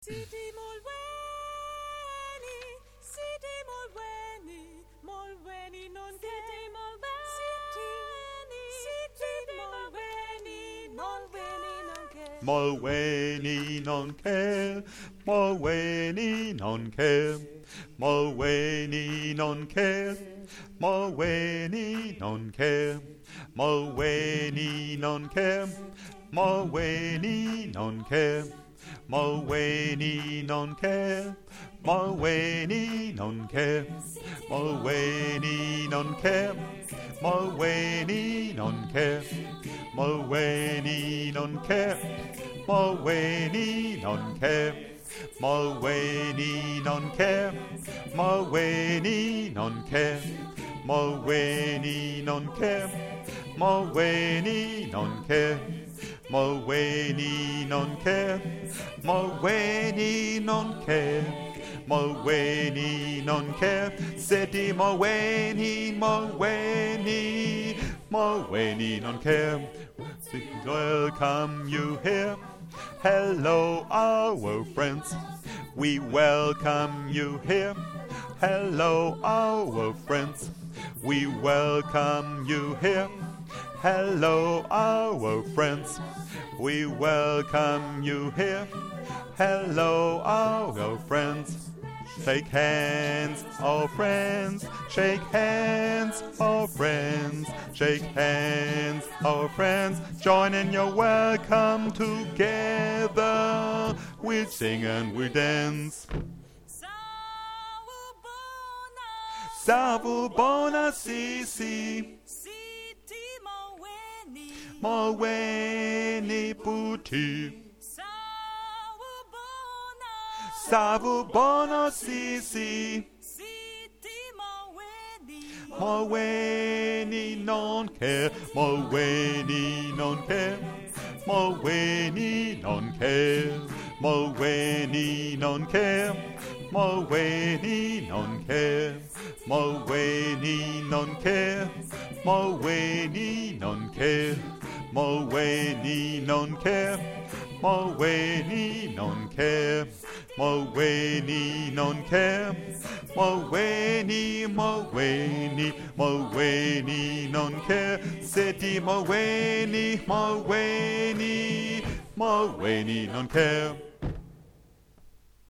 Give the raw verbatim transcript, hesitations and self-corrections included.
Sidi Molweni, Sidi Molweni, Molweni non Sidi Molweni, Sidi Molweni, Molweni non care, Molweni non care, Molweni non care, Molweni non care, Molweni non care, Molweni non care, Molweni non care, Molweni non care, Molweni non care, Molweni non care, Molweni non care, Molweni non care, Molweni non care, Molweni non care, Molweni non care, Molweni non care, Molweni non care, Molweni non care, Molweni non care, Sidi Molweni, Molweni, Molweni non care. We welcome you here. Hello, our friends. We welcome you here. Hello, our friends. We welcome you here. Hello, our friends. We welcome you here. Hello, our friends. Shake hands, all friends. Shake hands, all friends. Shake hands, all friends. Join in your welcome together. We'll sing and we'll dance. Savubona sisi, Molweni puti. Savubona sisi, Molweni non care, Molweni non care, Molweni non care, Molweni non care, Molweni non care, Molweni non care, Molweni non care, Molweni non care, Molweni non care, Molweni non care, Molweni, Molweni, Molweni non care, Sidi Molweni, Molweni, Molweni non care.